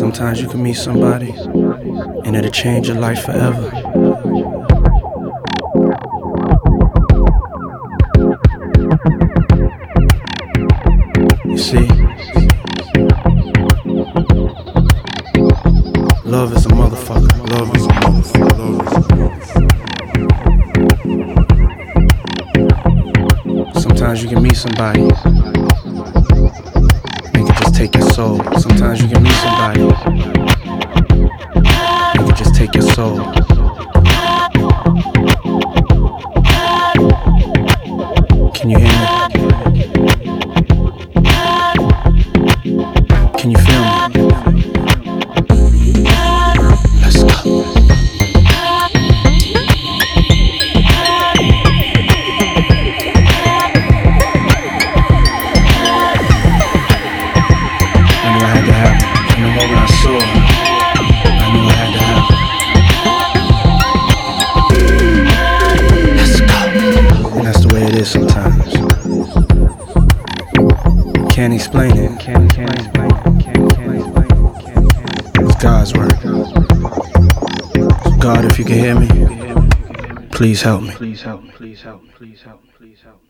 Sometimes you can meet somebody and it'll change your life forever. You see, love is a motherfucker. Love is a motherfucker. Love is a motherfucker. Sometimes you can meet somebody, they can just take your soul. Sometimes you can meet somebody, they can just take your soul. Can you hear me? Can you feel me? Let's go. I knew I had to happen. From the moment I saw her, I knew I had to happen. Let's go. And that's the way it is sometimes. Can't explain it. Can't explain it. It's God's word. God, if you can hear me, please help me. Please help me. Please help me. Please help me. Please help me.